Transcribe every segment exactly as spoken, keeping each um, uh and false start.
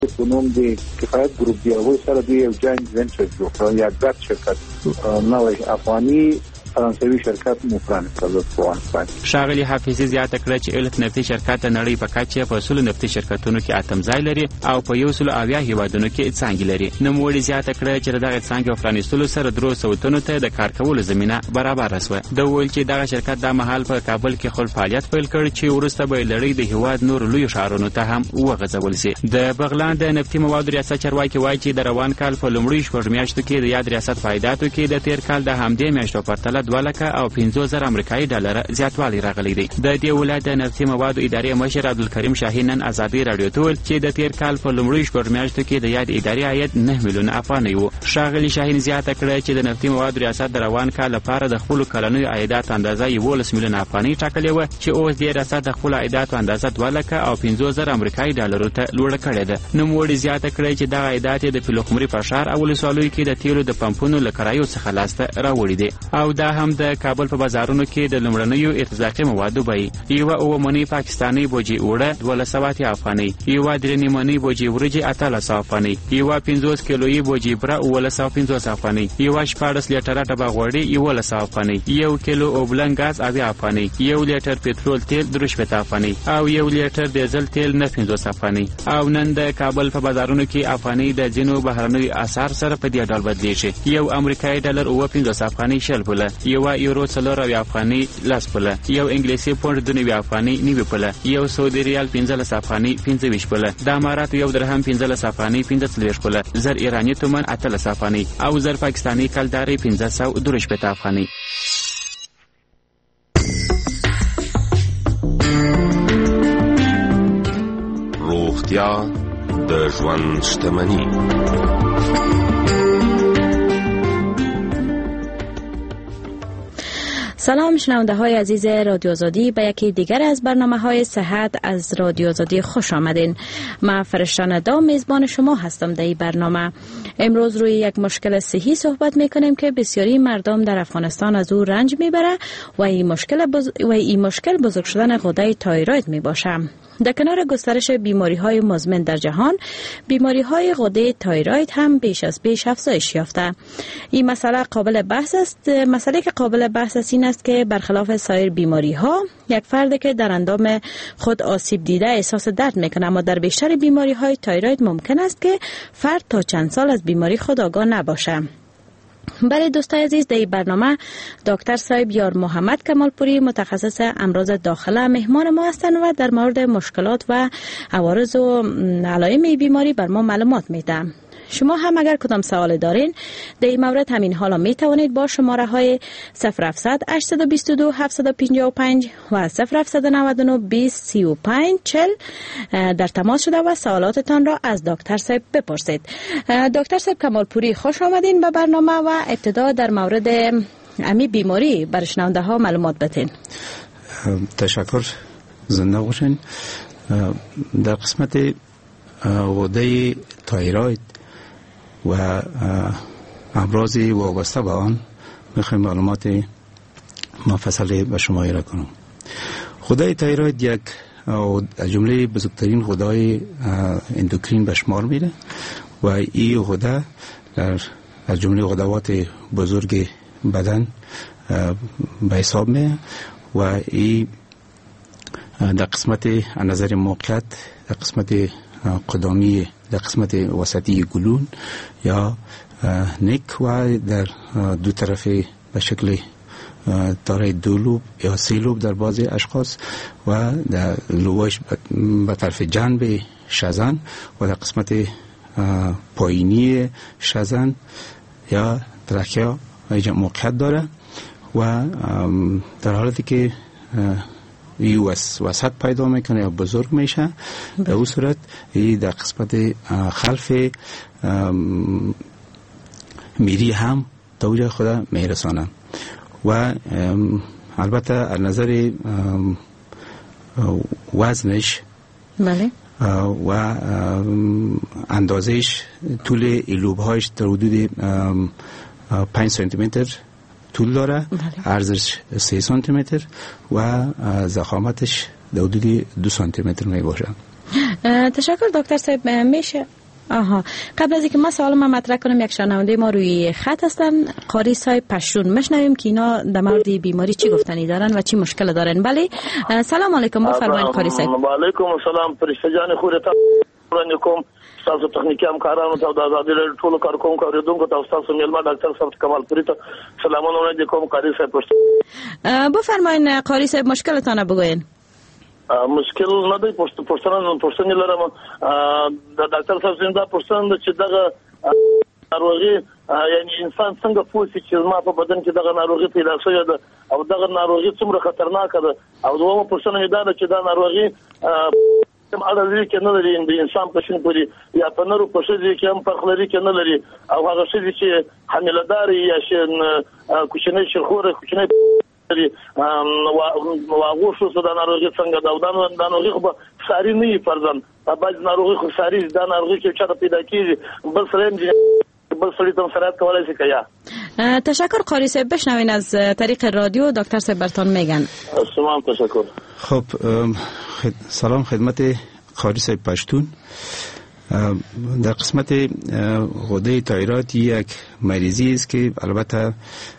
کنون دی کفایت گروپ دیاوی سر دی یو جاینت ونچر جوړ کړ یا ګډ شرکت نوې افغاني فرانسوي شرکت مو پرانیسته د افغانستان. ښاغلي حافظي زیاته کړه چې ایلت نفتي شرکت د نړۍ په کچه په سلو نفتي شرکتونو کې اتم ځای لري او په یو سلو اویا هیوادونو کې څانګې لري. نوموړي زیاته کړه چې دغه څانګې پرانیستلو سره درو سوه تنو ته د کار کولو زمینه برابره شوه. د ویل چې دغه شرکت د مهال په کابل کې خپل فعالیت پیل کړ چې وروسته به لړۍ د هیواد نور لوی ښارونو ته هم وغځول شي. د بغلان د نفتي موادو ریاست چارواکي وایي چې د روان کال په لومړیو شپږ میاشتو کې د یاد ریاست فایداتو کې د تیر کال د همدې میاشتو پرتله دوه لکه او پنځه زره امریکایي ډالر زیاتوالی راغلی دی. د دې ولایت د نفتي موادو ادارې مشر عبدالکریم شاهین نن ازادي راډیو ته ویل چې د تیر کال په لومړیو شپږ میاشتو کې د یاد ادارې عاید نه میلیونه افغانۍ و. ښاغلي شاهین زیاته کړه چې د نفتي موادو ریاست د روان کال لپاره د خپلو کلنیو عایداتو اندازه یولس میلیونه افغانۍ ټاکلې وه چې اوس دې ریاست د خپلو عایداتو اندازه دوه لکه او پنځه زره امریکایي ډالرو ته لوړه کړې ده. نوموړي زیاته کړه چې دغه عایدات د پلخمري په ښار او ولسوالیو کې د تیلو د پمپونو له کرایو څخه لاسته راوړي دي او دا هم د کابل په بازارونو کې د لومړنیو ارتزاقي موادو بیې یوه اوه منۍ پاکستاني بوجي اوړه دولس سوه اتیا افغانۍ، یوه درې نیمه منۍ بوجي وریجې اتلس سوه افغانۍ، یوه پنځوس کیلویي بوجي بوره اوولس سوه پنځوس افغانۍ، یوه شپاړس لیټره ډبه غوړي یولس سوه افغانۍ، یو کیلو اوبلن ګاز اویا افغانۍ، یو لیټر پټرول تیل درې شپېته افغانۍ او یو لیټر ډیزل تیل نه پنځوس افغانۍ. او نن د کابل په بازارونو کې افغانۍ د ځینو بهرنیو اسعار سره په دې ډول بدلیږي. یو امریکایي ډالر اوه پنځوس افغانۍ شل پوله، یوه یورو څلور اویا افغانۍ لس پوله، یو انګلیسي پونډ دوه نوي افغانۍ نوي پوله، یو سعودي ریال پنځلس افغانۍ پنځه ویشت پوله، د اماراتو یو درهم پنځلس افغانۍ پنځه څلوېښت پوله، زر ایراني تومن اتلس افغانۍ او زر پاکستاني کلدارې پنځه سوه دوه شپېته افغانۍ. روغتیا د ژوند شتمني. سلام شنونده های عزیز رادیو آزادی، به یکی دیگر از برنامه های صحت از رادیو آزادی خوش آمدین. من فرشته ندا میزبان شما هستم در این برنامه. امروز روی یک مشکل صحی صحبت میکنیم که بسیاری مردم در افغانستان از او رنج میبره و این مشکل بز... و این مشکل بزرگ شدن غده تایروید میباشه. در کنار گسترش بیماری های مزمن در جهان، بیماری های غده تایروید هم بیش از بیش افزایش یافته. این مسئله قابل بحث است. مسئله که قابل بحث است این است که برخلاف سایر بیماری ها، یک فرد که در اندام خود آسیب دیده احساس درد میکنه، اما در بیشتر بیماری های تایروید ممکن است که فرد تا چند سال از بیماری خود آگاه نباشه. برای دوستای عزیز در این برنامه دکتر صاحب یار محمد کمالپوری متخصص امراض داخله مهمان ما هستند و در مورد مشکلات و عوارض و علائم بیماری بر ما معلومات میدن. شما هم اگر کدام سوال دارین در این مورد همین حالا می توانید با شماره های صفر هفتصد هشتصد و بیست و دو هفتصد و پنجاه و پنج و صفر هفتصد و نود و نه بیست سی و پنج چهل در تماس شده و سوالاتتان را از دکتر صاحب بپرسید. دکتر صاحب کمالپوری خوش آمدین به برنامه و ابتدا در مورد امی بیماری بر شنونده ها معلومات بدین. تشکر، زنده باشین. در قسمت غده تایروید و امراض وابسته به آن میخوایم معلومات مفصلی به شما ارائه کنم. غده تایروید یک از جمله بزرگترین غده‌های اندوکرین به شمار میره و این غده در از جمله غدوات بزرگ بدن به حساب میه و این در قسمت نظر موقعیت در قسمت قدامی در قسمت وسطی گلون یا نک و در دو طرفه به شکل دارای دو لوب یا سه لوب در بعضی اشخاص و در لوباش به طرف جنب شزن و در قسمت پایینی شزن یا ترکیه اینجا موقعیت داره و در حالتی که ای وسط پیدا میکنه یا بزرگ میشه، به اون صورت ای در قسمت خلف میری هم تا اونجا خدا میرسانه و البته از نظر وزنش بله و اندازش طول لوبهایش در حدود پنج سانتی متر طول داره، عرضش سه سانتی متر و ضخامتش در حدود دو سانتی متر می باشه. تشکر دکتر صاحب. میشه آها قبل از اینکه ما سوال ما مطرح کنم، یک شنونده ما روی خط هستن، قاری صاحب پشتون، مشنویم که اینا در مورد بیماری چی گفتنی دارن و چی مشکل دارن. بله سلام علیکم، بفرمایید قاری صاحب. و علیکم السلام. فرشته جان خورتا علیکم. تاسو تخنیکی همکارانو ته د آزادۍ ټولو کارکونکو اوریدونکو ته تاسو میلمه ډاکټر صاحب کمال پوری ته سلامونه وړاندې کوم. قاری صاحب پښتون بفرمایئ. قاری صاحب مشکلتان بگوین. مشکل نه دی، پښتنه پښتنه لرم د ډاکټر صاحب زنده پښتنه چې دغه ناروغي یعنی انسان څنګه پوښتې چې ما په بدن کې دغه ناروغي پیدا شوې ده او دغه ناروغي څومره خطرناکه ده، او دومره پښتنه دا ده چې دا ناروغي کوم اړه کې نه لري د انسان په شین پوري یا په نورو په شې کې هم فرق لري کې نه لري، او هغه شې چې حامله دار یا شین کوچنی شخوره کوچنی واغو شو د ناروغي څنګه دا د ناروغي خو ساري نه فرضاً بعض ناروغي خو ساري د ناروغي کې چا پیدا کیږي بل سره بل سره تم سره کولای شي کیا. تشکر قاری صاحب. بشنوین از طریق رادیو دکتر صاحب برتون میگن. تمام تشکر. خب سلام خدمت قاری صاحب پشتون. در قسمت غده تایرات یک مریضی است که البته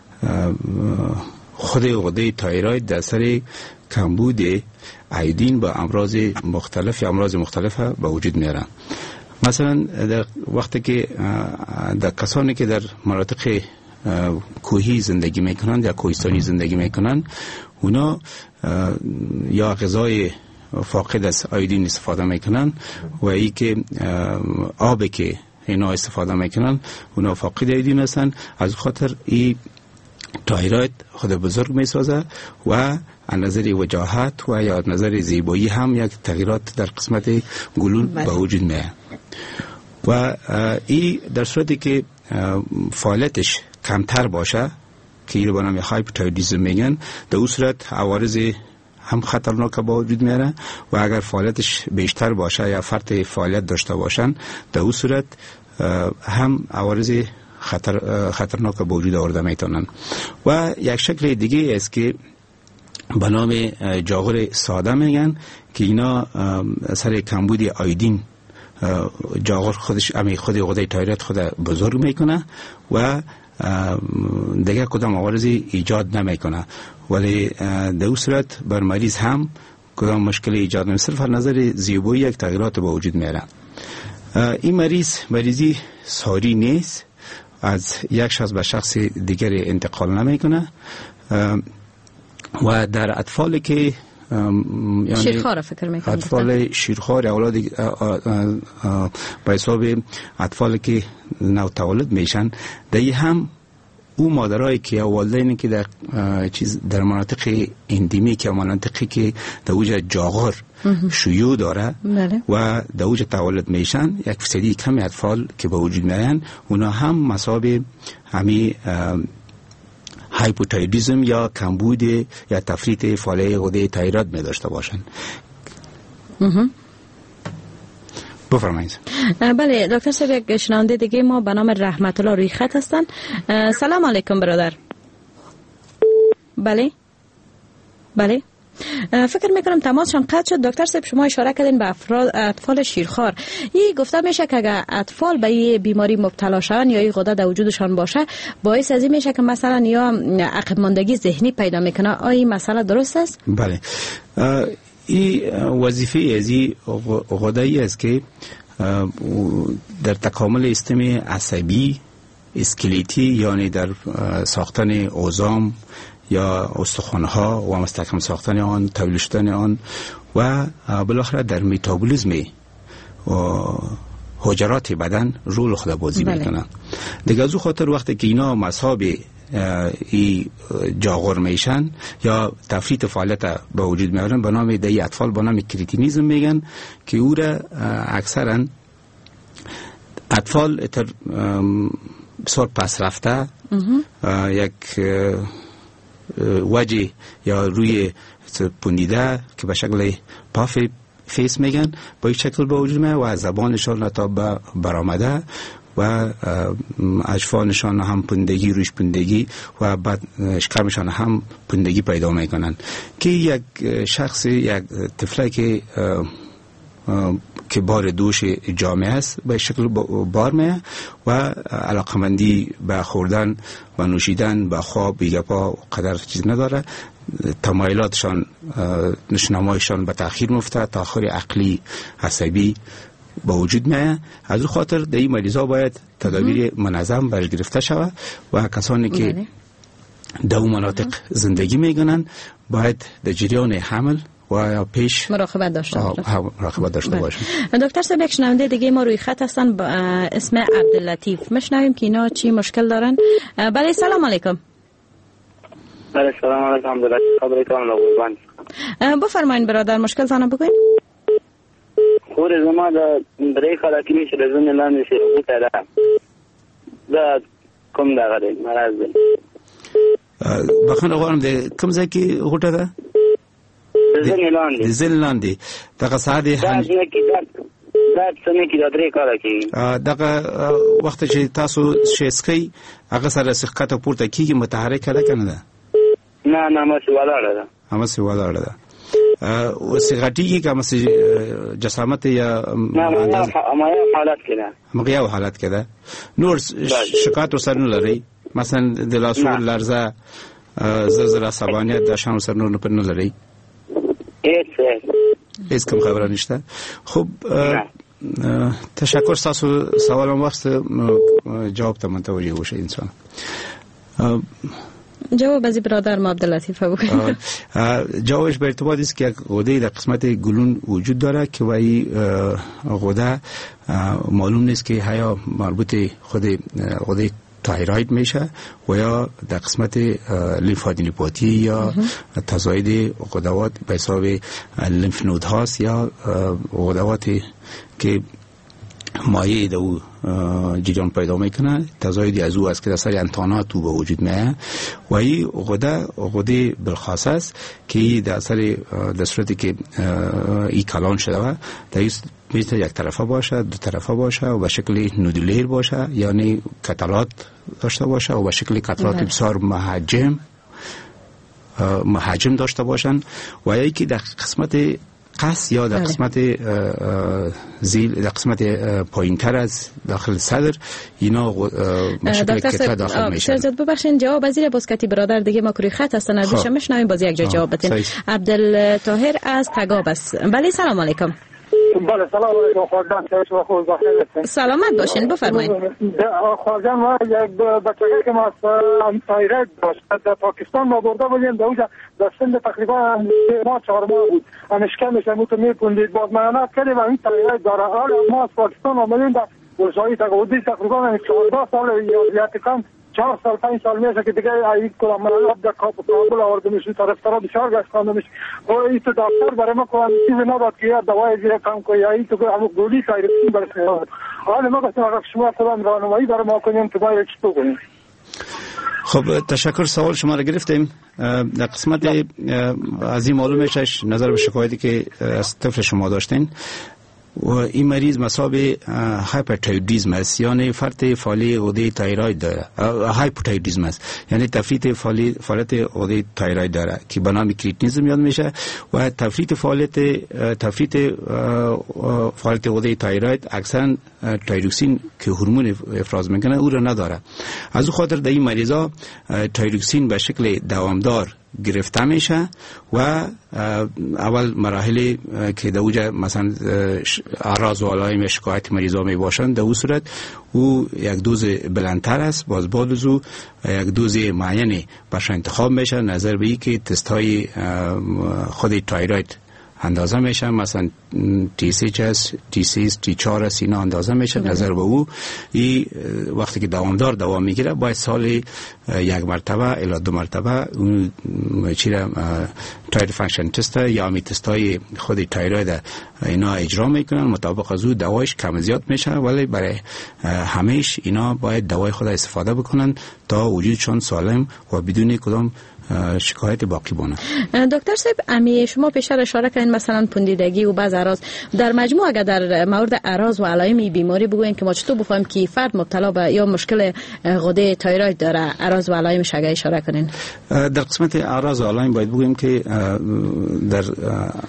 خود غده تایروید در اثر کمبود ایودین با امراض مختلف یا امراض مختلف به وجود میارن. مثلا در وقتی که در کسانی که در مناطق کوهی زندگی میکنند یا کوهستانی زندگی میکنند، اونا یا غذای فاقد از ایودین استفاده میکنن و ای که آب که اینا استفاده میکنن اونا فاقد ایودین هستن. از خاطر این تایروید خود بزرگ می سازه و از نظر وجاهت و یا از نظر زیبایی هم یک تغییرات در قسمت گلول به وجود میاد و این در صورتی که فعالیتش کمتر باشه که این رو به نام هایپوتایرویدیسم میگن، در اون صورت عوارض هم خطرناک به وجود میاره و اگر فعالیتش بیشتر باشه یا فرط فعالیت داشته باشن، در اون صورت هم عوارض خطر خطرناک به وجود آورده میتونن. و یک شکل دیگه است که به نام جاغور ساده میگن که اینا اثر کمبود ایودین جاغور خودش امی خود غده تایروید خود بزرگ میکنه و دیگه کدام عوارضی ایجاد نمیکنه، ولی در اون صورت بر مریض هم کدام مشکل ایجاد نمیکنه، صرف از نظر زیبایی یک تغییرات به وجود میاره. این مریض مریضی ساری نیست، از یک شخص به شخص دیگر انتقال نمیکنه و در اطفالی که یعنی شیرخوار فکر میکنم اطفال شیرخوار اولاد به حساب اطفالی که نو تولد میشن، دی هم او مادرایی که یا والدینی که در چیز در مناطق اندیمیک یا مناطقی که در اوج جاغور شیوع داره و در اوج تولد میشن، یک فیصدی کمی اطفال که به وجود میان اونا هم مصاب همی هایپوتایرویدیسم یا کمبود یا تفریط فعالیت غده تایروید می داشته باشن. بفرمایید. بله دکتر صاحب، یک شنونده دیگه ما به نام رحمت الله روی خط هستن. سلام علیکم برادر. بله بله فکر میکنم تماسشان قطع شد. دکتر صاحب شما اشاره کردین به افراد اطفال شیرخوار. این گفته میشه که اگر اطفال به این بیماری مبتلا شون یا این غده در وجودشان باشه، باعث از این میشه که مثلا یا عقب ماندگی ذهنی پیدا میکنه. آیا این مسئله درست است؟ بله. این وظیفه از این غده ای است که در تکامل سیستم عصبی اسکلتی، یعنی در ساختن عظام یا استخوان‌ها و مستحکم ساختن آن، تولید شدن آن و بالاخره در متابولیسم حجرات بدن رول خود بازی میکنن. دیگه از او خاطر وقتی که اینا مصاب ای جاغور میشن یا تفریط فعالیت به وجود میارن، به نام دی اطفال به نام کریتینیزم میگن که او را اکثرا اطفال تر بسیار پس رفته یک وجه یا روی پوندیده که به شکل پاف فیس میگن با این شکل به وجود میاد و زبانشان تا برآمده و اجفانشان هم پوندگی روش پوندگی و بعد شکمشان هم پوندگی پیدا میکنن که یک شخص یک طفلی که که بار دوش جامعه است به شکل بار میه و علاقمندی به خوردن و نوشیدن به خواب بیگپا قدر چیز نداره. تمایلاتشان نشنمایشان به تأخیر مفته، تأخیر عقلی عصبی با وجود میه. از اون خاطر در این مریضا باید تدابیر منظم برش گرفته شود و کسانی که در اون مناطق زندگی میکنن باید در جریان حمل و پیش مراقبت داشته باشن. مراقبت داشته باشن. دکتر صاحب، یک شنونده دیگه ما روی خط هستن با اسم عبداللطیف. میشنویم که اینا چی مشکل دارن. بله سلام علیکم. بله سلام علیکم. عبداللطیف خبری کنم لغوزبان. بفرمایین برادر، مشکل تانه بگوین. خور زما دا برای خلاکی میشه رزون لاندی شه بوتا دا دا کم دا غده مرز ده بخن اغوارم ده کم زکی غوطه ده؟ رزون لاندی رزون لاندی دقا ساعده داد نکی داد داد سنکی دا دری خلاکی دقا وقت چه تاسو شیسکی اگه سر سخکت پورتا کی که متحرک کرده کنه ده؟ نه نه ما سی والاره ده همه سی والاره ده و سیغاتی که مثل جسامت یا نه ما حالت کنه مقیاو حالت کنه نور شکایت و سر نلری مثلا دلاسو لرزه زلزله عصبانیت داشتن و سر نور نپر نلری ایت ایت کم خبره نشته. خب تشکر. ساسو سوالم وقت جواب تا من توجه باشه انسان. جواب از برادر ما عبداللطیف بگوید. جوابش به ارتباط است که یک غده در قسمت گلون وجود داره که وی غده معلوم نیست که هیا مربوط خود غده تایروید میشه و یا در قسمت لیمفادینوپاتی یا تزاید غدوات به حساب لیمف نود هاست یا غدواتی که مایع دو جریان پیدا میکنه. تزایدی از او است که در سر انتانات تو به وجود میه و این غده غده بالخاص است که در سر در صورتی که این کلان شده و در میتونه یک طرفه باشه، دو طرفه باشه و به شکل نودولیر باشه، یعنی کتلات داشته باشه و به شکل کتلات بسیار محجم محجم داشته باشن و یا که در قسمت قص یا در قسمت زیل در قسمت پایینتر از داخل صدر اینا مشکل کتله داخل میشن. دکتر ببخشید جواب از زیر باسکتی برادر دیگه ما کروی خط هستن ازش میشنویم باز یک جا جواب بدین. عبدالطاهر از تگاب است. بله سلام علیکم. بله سلام علیکم خواجان، شما خوب بخیر هستین؟ سلامت باشین، بفرمایید. خواجان ما یک بچگی که ما تایراید داشت در پاکستان ما برده بودیم در اونجا در سن تقریبا ما چهار ماه بود همشکه میشه موتو میپوندید باز معاینات کردیم و این تایراید داره. حالا ما از پاکستان آمدیم در ولشایی تقریبا تقریبا چهارده سال یا کم چهار سال پنج سال میشه که دیگه این کلا منالات در کابل آورده میشه طرف طرف بسیار گشتانده میشه و این تو دکتر برای ما کلا چیزی نداد که یا دوای زیر کم کنی یا این تو همون گولی تایروکسین برای خیالات. حالا ما گفتیم اگر شما کلا راهنمایی برای ما کنیم که باید چطور کنیم. خب تشکر. سوال شما را گرفتیم. در قسمت از این معلوم میشه نظر به شکایتی که از طفل شما داشتین و این مریض مصاب هایپرتایرویدism است، یعنی فرط فعالی غده تایروید داره. هایپوتایرویدism است یعنی تفریط فعالیت غده تایروید داره که به نام کریتینیزم یاد میشه و تفریط فعالیت تفریط فعالیت غده تایروید اکثرا تایروکسین که هورمون افراز میکنه او را نداره. از اون خاطر در این مریضا تایروکسین به شکل دوامدار گرفته میشه و اول مراحل که در اوجه مثلا اعراض و علائم شکایت مریضا می باشند در اون صورت او یک دوز بلندتر است، باز بعد از او یک دوز معینی برش انتخاب میشه نظر به ای که تست های خود تایروید اندازه میشه، مثلا تی سی هست، تی سی تی چهار است، اینا اندازه میشه نظر به او. این وقتی که دوامدار دوام میگیره باید سال یک مرتبه الی دو مرتبه اون چیره تایروید فانکشن تست یا می تست های خود تایروید اینا اجرا میکنن. مطابق از او دوایش کم زیاد میشه ولی برای همیش اینا باید دوای خود استفاده بکنن تا وجودشون سالم و بدون کدام شکایت باقی بونه. دکتر صاحب امی شما پیشتر اشاره کردین مثلا پوندیدگی و بعض اعراض در مجموع اگر در مورد اعراض و علائم بیماری بگوین که ما چطور بفهمیم که فرد مبتلا به یا مشکل غده تایروید داره، اعراض و علائمش اگر اشاره کنین؟ در قسمت اعراض و علائم باید بگویم که در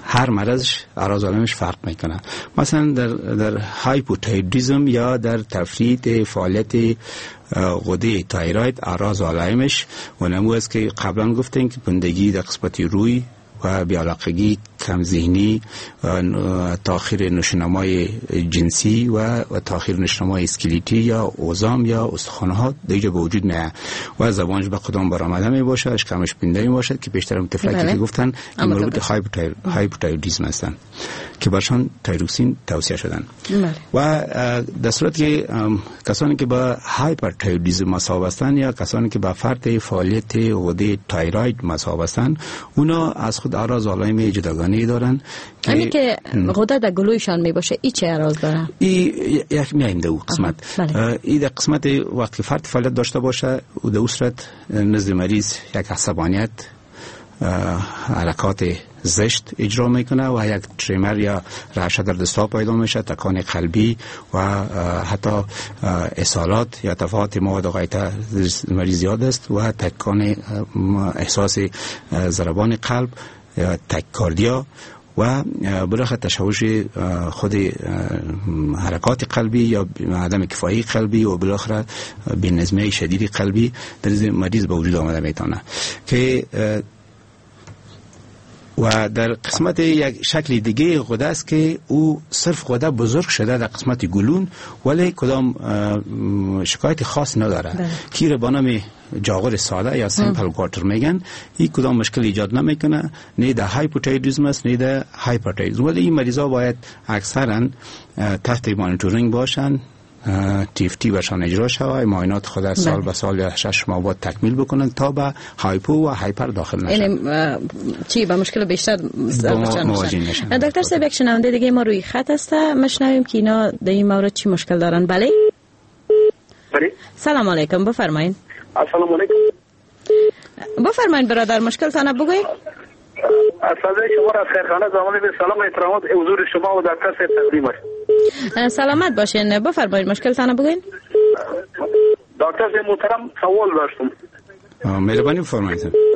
هر مرضش اعراض علائمش فرق میکنه. مثلا در در هایپوتایرویدism یا در تفریط فعالیت غده تایروید اعراض علائمش و نمو است که قبلا گفتیم که بندگی در قسمت روی و بی‌علاقگی، کم ذهنی، تأخیر نشونمای جنسی و تأخیر نشونمای اسکلیتی یا عظام یا استخوان‌ها دیگه به وجود میاد و زبانش به خودم برآمده می باشه، اشکمش بینده می باشد که بیشتر متفلکی که گفتن این مربوط به هایپوتایرویدism هستن که برشان تایروکسین توصیه شدن. و در صورتی که کسانی که با هایپرتایرویدism مصاب هستند یا کسانی که با فرط فعالیت غده تایروید مصاب هستند، اونا از خود اعراض علائم جداگانه دارن که همین که غده در گلویشان می باشه ای چه اعراض داره؟ ای یک میایم دو قسمت. ای در قسمت وقتی فرط فعالیت داشته باشه و در صورت نزد مریض یک عصبانیت، حرکات زشت اجرا میکنه و یک تریمر یا رعشه در دستا پیدا میشه، تکان قلبی و حتی اسهالات یا تفاوت مواد غایطه مریض زیاد است و تکان احساس ضربان قلب یا تکیکاردیا و بالاخره تشوش خود حرکات قلبی یا عدم کفایی قلبی و بالاخره بی‌نظمی شدید قلبی در مریض به وجود آمده میتونه که و در قسمت یک شکل دیگه غده است که او صرف غده بزرگ شده در قسمت گلون ولی کدام شکایت خاص نداره که را با نام جاغور ساده یا سیمپل گوارتر میگن. این کدام مشکل ایجاد نمیکنه، نه در هایپوتایرویدism است نه در هایپرتایرویدism، ولی این مریضا باید اکثرا تحت مانیتورینگ باشن، تی اف تی برشان اجرا شود، معاینات خود از سال به سال یا شش ماه بعد تکمیل بکنن تا به هایپو و هایپر داخل نشن. یعنی چی با مشکل بیشتر مواجه نشن. دکتر صاحب یک شنونده دیگه ما روی خط است، مشنویم که اینا در این مورد چی مشکل دارن. بله بله سلام علیکم، بفرمایید. السلام علیکم. بفرمایید برادر، مشکل تان بگویید. صدای شما را از خیرخانه زمانی به سلام احترامات حضور شما و دکتر صاحب تقدیم است. سلامت باشین، بفرمایید مشکل تان بگویید. دکتر صاحب محترم سوال داشتم. مهربانی بفرمایید.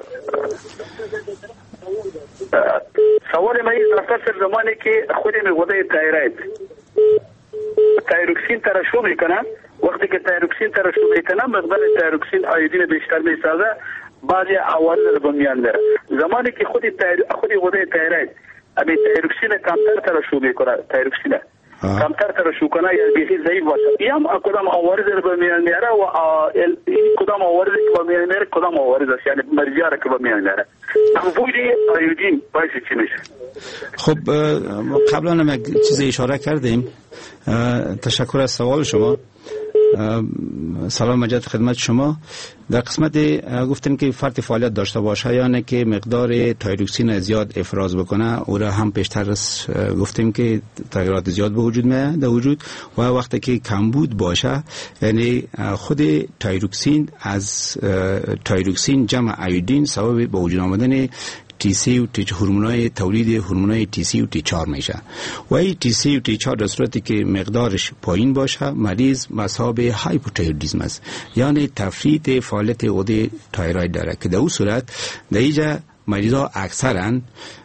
سوال من این دکتر صاحب زمانی که خود می غده تایروید تایروکسین ترشح میکنن، وقتی که تایروکسین ترشح میکنن مقدار تایروکسین آیودین بیشتر میسازه، بعضی عوارض رو میان داره. زمانی که خود تایر... خود غده تایروید ابی تایروکسین کمتر ترشح میکنه، تایروکسین کمتر ترشح کنه یا بیخی ضعیف باشه، یا کدام عوارض رو میان میاره و این کدام عوارض که میان میاره کدام عوارض است، یعنی مریضا رو که میان میاره کمبود آیودین باعث چی میشه؟ خب قبلا هم یک چیز اشاره کردیم. تشکر از سوال شما. سلام مجد خدمت شما. در قسمت گفتیم که فرط فعالیت داشته باشه یا نه که مقدار تایروکسین زیاد افراز بکنه، او را هم پیشتر گفتیم که تغییرات زیاد به وجود میاد در وجود و وقتی که کمبود باشه یعنی خود تایروکسین از تایروکسین جمع آیودین سبب به وجود آمدن تی سی و تی هورمونای تولید هورمونای تی سی و تی چهار میشه و این تی سی و تی چهار در صورتی که مقدارش پایین باشه مریض مصاب هایپوتایرویدism است، یعنی تفریط فعالیت غده تایروید داره که در اون صورت در اینجا مریضا اکثرا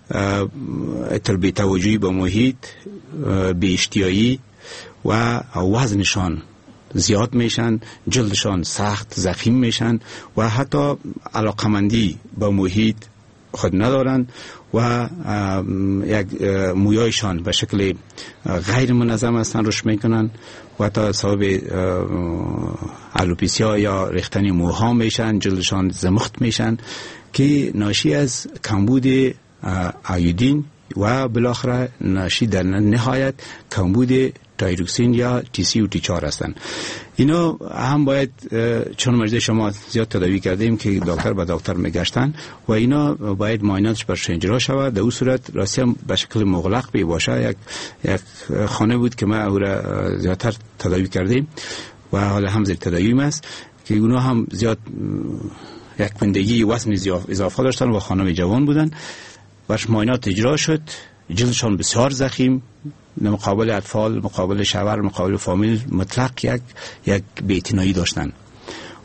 بی توجهی به محیط، بی اشتیایی و وزنشان زیاد میشن، جلدشان سخت زخیم میشن و حتی علاقمندی به محیط خود ندارن و یک مویایشان به شکل غیر منظم هستن رشد میکنن و تا سبب الوپیسیا یا ریختن موها میشن، جلدشان زمخت میشن که ناشی از کمبود آیودین و بالاخره ناشی در نهایت کمبود تایروکسین یا تی سی و تی چهار هستن. اینا هم باید چون مریض شما زیاد تداوی کردیم که دکتر به دکتر میگشتن و اینا باید معایناتش برش اجرا شود. در اون صورت راستی هم به شکل مغلق بی باشه. یک یک خانه بود که ما او را زیادتر تداوی کردیم و حالا هم زیر تداوی است که اونا هم زیاد یک پندگی وزن اضافه داشتن و خانم جوان بودن. برش معاینات اجرا شد، جلدشان بسیار زخیم، مقابل اطفال، مقابل شوهر، مقابل فامیل مطلق یک یک بی‌اعتنایی داشتن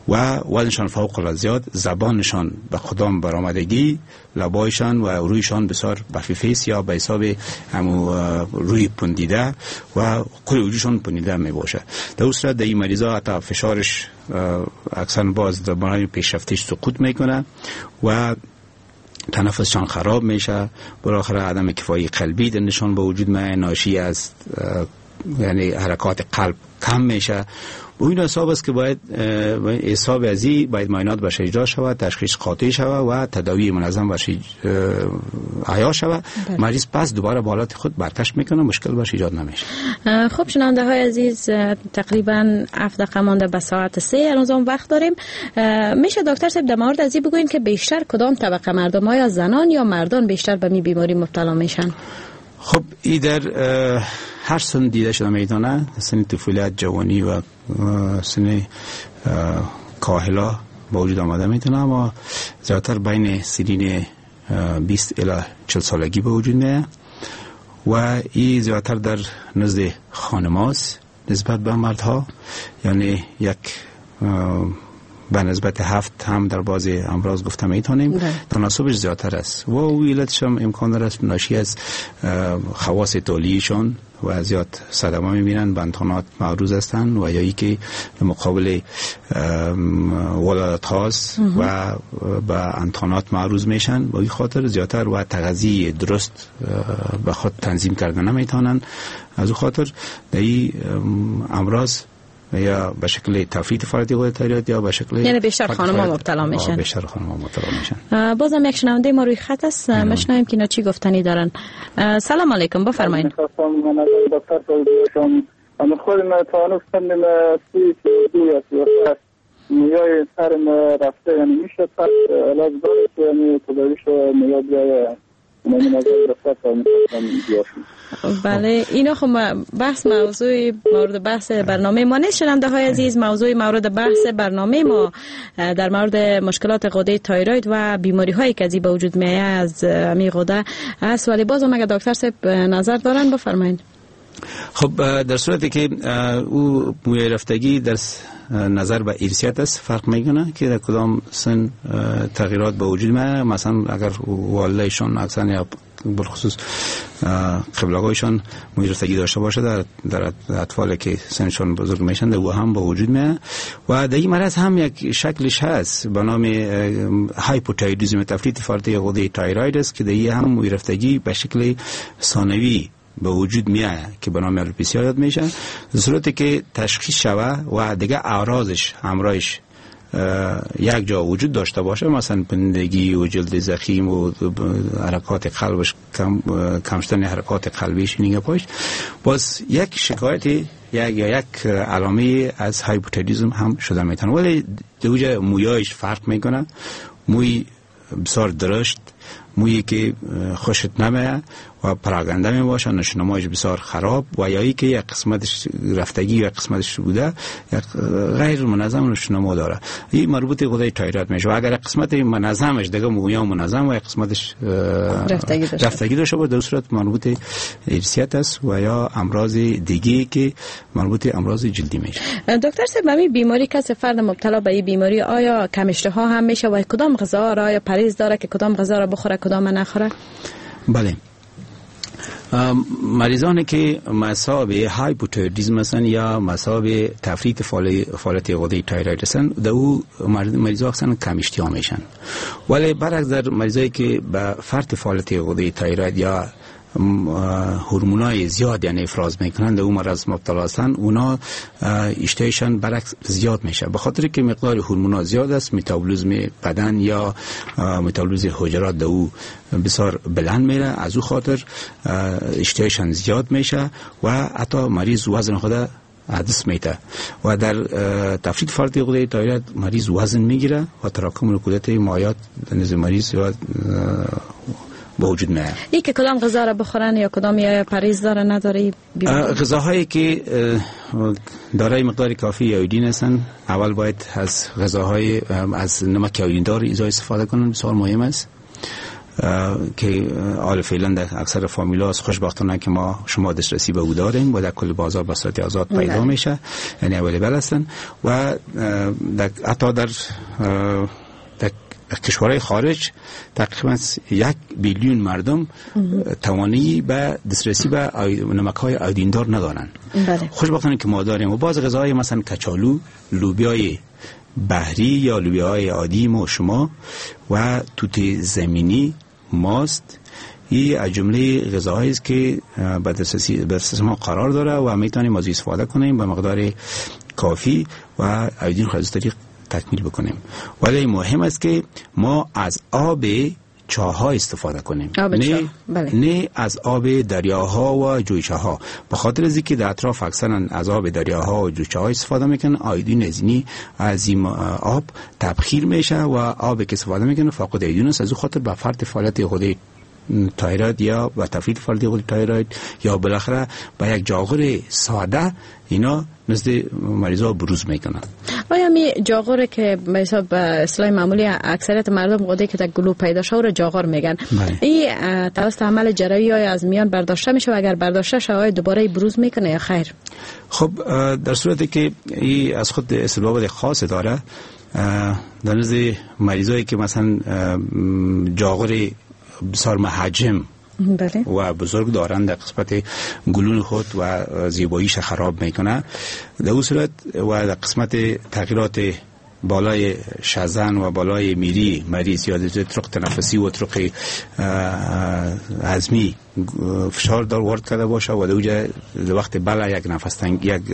و وزنشان فوق العاده زیاد، زبانشان به کدام برآمدگی، لبایشان و رویشان بسیار بفیفیس یا به حساب همو روی پندیده و کل وجودشان پندیده می باشه. در صورت این مریضا حتی فشارش اکثر باز در برای پیشرفتش سقوط میکنه و تنفسشان خراب میشه، بالاخره عدم کفایی قلبی در نشان به وجود میاد، ناشی از یعنی حرکات قلب کم میشه. و این حساب است که باید حساب ازی باید معاینات بشه اجرا شود، تشخیص قاطع شود و تداوی منظم بشه احیا شود. مریض پس دوباره به حالت خود برگشت میکنه، مشکل باشه ایجاد نمیشه. خب شنونده های عزیز، تقریبا هفت دقیقه مانده به ساعت سه روزم وقت داریم. میشه دکتر صاحب در مورد ازی بگوین که بیشتر کدام طبقه مردم، آیا زنان یا مردان بیشتر به می بیماری مبتلا میشن؟ خب این در هر سن دیده شده میتونه، سن طفولیت، جوانی و سن کاهلا با وجود آمده میتونه، اما زیادتر بین سنین بیست الی چهل سالگی به وجود میاد و این زیادتر در نزد خانماست نسبت به مردها، یعنی یک به نسبت هفت هم در بعضی امراض گفته میتونیم تناسبش زیادتر است و علتش هم امکان دارد ناشی از خواص تولیشون و زیاد صدمه میبینن، به انتانات معروض هستن و یا ای که مقابل ولادت هاست و به انتانات معروض میشن، با این خاطر زیادتر و تغذیه درست به خود تنظیم کردن نمیتونن. از اون خاطر در این امراض یا به شکل تفریط فعالیت غده تایروید یا به شکل یعنی بیشتر خانم‌ها مبتلا میشن. بیشتر خانم‌ها مبتلا میشن. بازم یک شنونده ما روی خط است، مشنویم که اینا چی گفتنی دارن. سلام علیکم، بفرمایید. من از دکتر توضیحشون من خودم تعارف کردم سی دو یا سی میای سرم رفته، یعنی میشه پس علاج داره که یعنی تداویش میاد بیای من از دکتر توضیحشون. بله، اینا خب بحث موضوع مورد بحث برنامه ما نیست. شنونده های عزیز، موضوع مورد بحث برنامه ما در مورد مشکلات غده تایروید و بیماری هایی که از به وجود میاد از می غده است، ولی بازم اگر دکتر صاحب نظر دارن بفرمایید. خب در صورتی که او موی رفتگی در نظر به ارثیات است فرق میکنه که در کدام سن تغییرات به وجود میاد. مثلا اگر والدهشون اکثر یا بالخصوص قبلگاهشان موی رفتگی داشته باشه در در اطفالی که سنشون بزرگ میشن او هم به وجود میاد و در این مرض هم یک شکلش هست به نام هایپوتایرویدism، تفریط فعالیت غده تایروید است که در این هم موی رفتگی به شکل ثانوی به وجود میاد که به نام الوپیسیا یاد میشه. در صورتی که تشخیص شوه و دیگه اعراضش همراهش یک جا وجود داشته باشه، مثلا پندگی و جلد زخیم و حرکات قلبش کم کم شدن حرکات قلبیش اینگه پاش، باز یک شکایت یک یا یک علامه از هایپوتایرویدism هم شده میتونه. ولی دوجه مویایش فرق میکنه، موی بسیار درشت، مویی که خوشت نمیاد و پراگنده می باشه، نشونمایش بسیار خراب و یا ای که یک قسمتش رفتگی و یک قسمتش بوده یک غیر منظم نشونما داره، این مربوط غده تایروید میشه. و اگر قسمت منظمش دیگه مویا منظم و یک قسمتش رفتگی داشته رفتگی داشته باشه، در صورت مربوط ارثیات است و یا امراض دیگه که مربوط امراض جلدی میشه. دکتر صاحب، همین بیماری کسی فرد مبتلا به این بیماری آیا کم اشتها هم میشه و کدام غذا را یا پرهیز داره که کدام غذا را بخوره کدام نخوره؟ بله، مریضانی که مصاب هایپوتایرویدism هستند یا مصاب تفریط فعالیت غده تایروید هستند، در او مریضا اکثرا کم اشتها میشن. ولی برعکس در مریضایی که به فرط فعالیت غده تایروید یا هورمونای زیاد یعنی افراز میکنند اون مرض مبتلا هستند، اونا اشتهایشان برعکس زیاد میشه، به خاطر که مقدار هورمونا زیاد است، متابولیسم بدن یا متابولیسم حجرات در او بسیار بلند میره، از او خاطر اشتهایشان زیاد میشه و حتی مریض وزن خود حدث میته و در تفریط فعالیت غده تایروید مریض وزن میگیره و تراکم کودت مایعات نزد مریض با وجود میاد. این که کدام غذا را بخورن یا کدام یا پرهیز داره نداره؟ غذاهایی که دارای مقدار کافی ایودین هستن، اول باید از غذاهای از نمک ایودین دار ازای استفاده کنن، بسیار مهم است. که حال فعلا در اکثر فامیلاست خوشبختانه که ما شما دسترسی به او داریم و در کل بازار به صورت آزاد پیدا میشه، یعنی اویلیبل هستن و در حتی در در کشورهای خارج تقریبا یک بیلیون مردم توانایی به دسترسی به نمک‌های آیودیندار ندارن. خوشبختانه که ما داریم و باز غذاهای مثلا کچالو، لوبیای بحری یا لوبیای عادی ما شما و توت زمینی، ماست، این از جمله غذاهایی است که به دسترسی به دسترسی ما قرار داره و میتونیم از استفاده کنیم به مقدار کافی و آیودین خالص‌تری تکمیل بکنیم. ولی مهم است که ما از آب چاه‌ها استفاده کنیم، نه بله. نه از آب دریاها و جویچه ها، به خاطر از اینکه در اطراف اکثرا از آب دریاها و جویچه ها استفاده میکنن، آیودین ازینی از این آب تبخیر میشه و آبی که استفاده میکنن فقط آیودین است. از اون خاطر به فرد فعالیت غده تایروید یا به تفرید فعالیت غده تایروید یا بالاخره به یک جاغور ساده اینا نزد مریضا بروز میکنن. آیا می جاغور که به حساب اصطلاح معمولی اکثریت مردم غده که در گلو پیدا شده رو جاغور میگن، این توسط عمل جراحی آیا از میان برداشته میشه و اگر برداشته شده دوباره بروز میکنه یا خیر؟ خب در صورتی که این از خود اسباب خاص داره، در نزد مریضایی که مثلا جاغور بسیار محجم بله. و بزرگ دارن در قسمت گلون خود و زیباییش خراب میکنه، در اون صورت و در قسمت تغییرات بالای شزن و بالای میری مریض یا طرق تنفسی و طرق هضمی فشار دار وارد کرده باشه و در اونجا وقت بلا یک نفس تنگ یک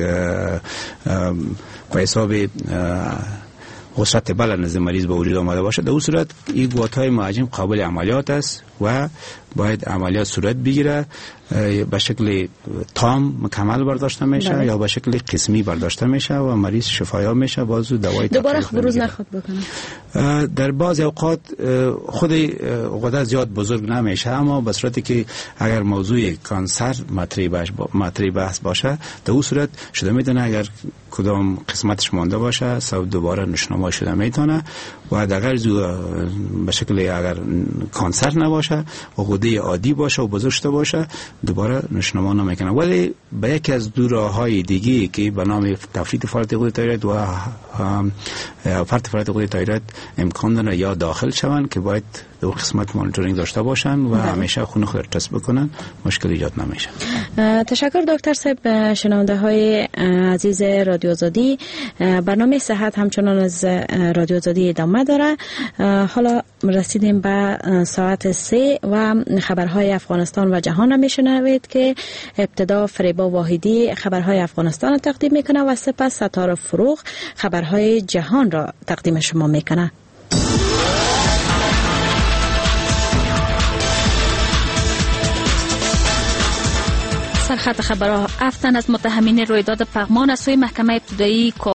به حساب غصت بلا نزد مریض به وجود آمده باشه، در اون صورت این گواتای محجم قابل عملیات است و باید عملیات صورت بگیره، به شکل تام مکمل برداشته میشه بله. یا به شکل قسمی برداشته میشه و مریض شفایاب میشه، بازو دوای دوباره بروز نخواد بکنه. در بعض اوقات خود غده زیاد بزرگ نمیشه، اما به صورتی که اگر موضوع کانسر مطرح بحث باشه، در اون صورت شده میتونه اگر کدام قسمتش مانده باشه سو دوباره نشنما شده میتونه و در غیر به شکل اگر کانسر نباشه و غده عادی باشه و بزرگ شده باشه دوباره نشنما نمیکنه. ولی به یکی از دو راههای دیگه که به نام تفریط فعالیت غده تایروید و فرط فعالیت غده تایروید امکان داره یا داخل شون که باید دو قسمت مانیتورینگ داشته باشن و بله. همیشه خون خود تست بکنن، مشکل ایجاد نمیشه. تشکر دکتر صاحب. شنونده های عزیز رادیو آزادی، برنامه صحت همچنان از رادیو آزادی ادامه داره. حالا رسیدیم به ساعت سه و خبرهای افغانستان و جهان را میشنوید که ابتدا فریبا واحدی خبرهای افغانستان را تقدیم میکنه و سپس ستاره فروغ خبرهای جهان را تقدیم شما میکنه. سرخط خبرها: هفت تن از متهمین رویداد پغمان از سوی محکمه ابتدایی